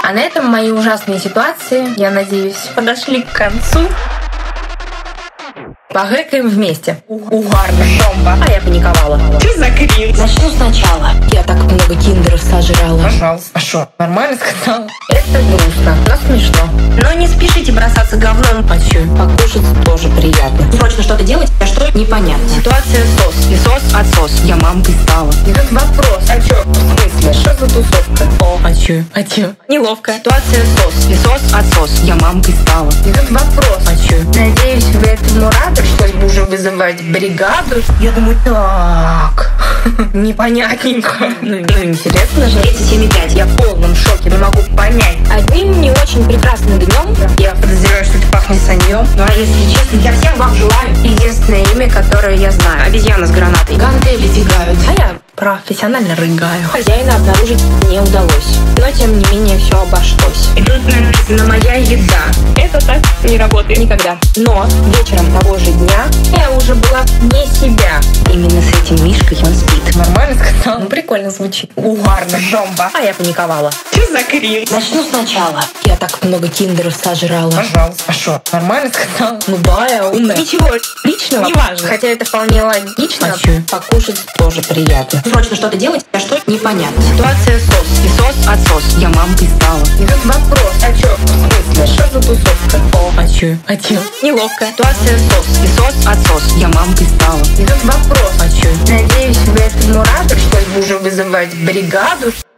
А на этом мои ужасные ситуации, я надеюсь, подошли к концу. Погэкаем вместе. Угарно. Бомба. А я паниковала. Что за кринж? Начну сначала. Я так много киндеров сожрала. Пожалуйста. А что, нормально сказала? Это грустно, но смешно. Но не спешите бросаться говном. А чё? Покушать тоже приятно. Срочно что-то делать, а что непонятно. Ситуация сос. Песос, отсос. Я мамкой стала. И тут вопрос. А чё? В смысле? Что за тусовка? О, А чё? А чё? неловко. Ситуация сос. Песос, отсос. Я мамкой стала. И тут вопрос. А чё? Надеюсь, вы этому рады, что уже вызывать бригаду? Я думаю, так. Непонятненько. Ну, интересно же. 37,5. Я в полном шоке, не могу понять. Одним не очень прекрасным днем Я подозреваю, что это пахнет саньем. Ну а если честно, я всем вам желаю. единственное имя, которое я знаю. Обезьяна с гранатой. Гантели тягают. А я профессионально рыгаю. Хозяина обнаружить не удалось. Но, тем не менее, все обошлось. И тут написано «моя еда». Это так не работает никогда. Но вечером того же дня я уже была не себя. Именно с этим Мишкой он спит. Нормально сказала? Ну, прикольно звучит. Угарно. Бомба. А я паниковала. Что за кринж? Начну сначала. Я так много киндеров сожрала. Пожалуйста. А что, нормально сказала? Ну да, я умная. Ничего личного. Неважно. Хотя это вполне логично. А чё? Покушать тоже приятно. Срочно что-то делать, а что непонятно. Ситуация сос. Песос, отсос. Я мамкой стала. И тут вопрос. А чё? В смысле? Что за тусовка? О, а чё? А чё? Неловко. Ситуация сос. Песос, отсос. Я мамкой стала. И тут вопрос. А чё? Надеюсь, вы этому рады, что уже вызывать бригаду.